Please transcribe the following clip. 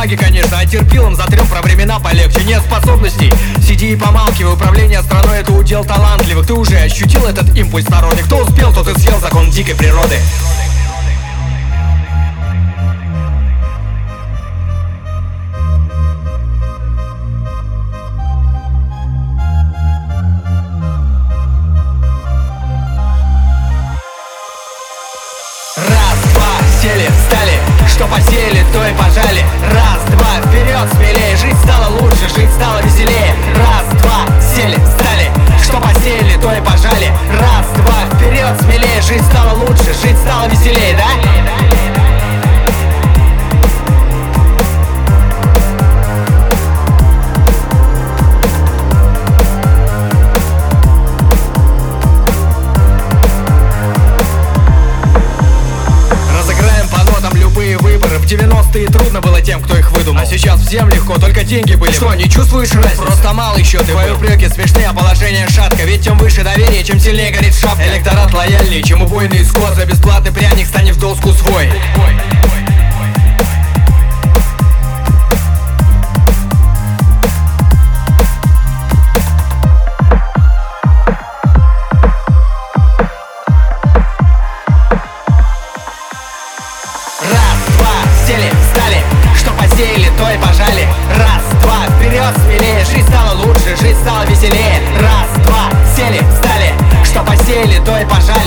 бумаги, конечно, а терпилом затрем про времена полегче. Нет способностей, сиди и помалкивай. Управление страной — это удел талантливых. Ты уже ощутил этот импульс народный? Кто успел, тот и съел закон дикой природы. Раз, два, сели, встали, что посеяли, то и пожали. Раз, два, вперед, смелее, жить стало лучше, жить стало веселее. Раз, два, сели, встали, что посеяли, то и пожали. Раз, два, вперед, смелее, жить стало лучше, жить стало веселее, да? Выборы в 90-е трудно было тем, кто их выдумал. А сейчас всем легко, только деньги были. Что, не чувствуешь разницы? Просто мало еще ты. Твои упреки смешны, а положение шатко. Ведь чем выше доверие, чем сильнее горит шапка. Электорат лояльнее, чем убойный исход. За бесплатный пряник станет в доску свой. Сели, встали, что посеяли, то и пожали. Раз, два, вперед, смелее, жить стало лучше, жить стало веселее. Раз, два, сели, встали, что посеяли, то и пожали.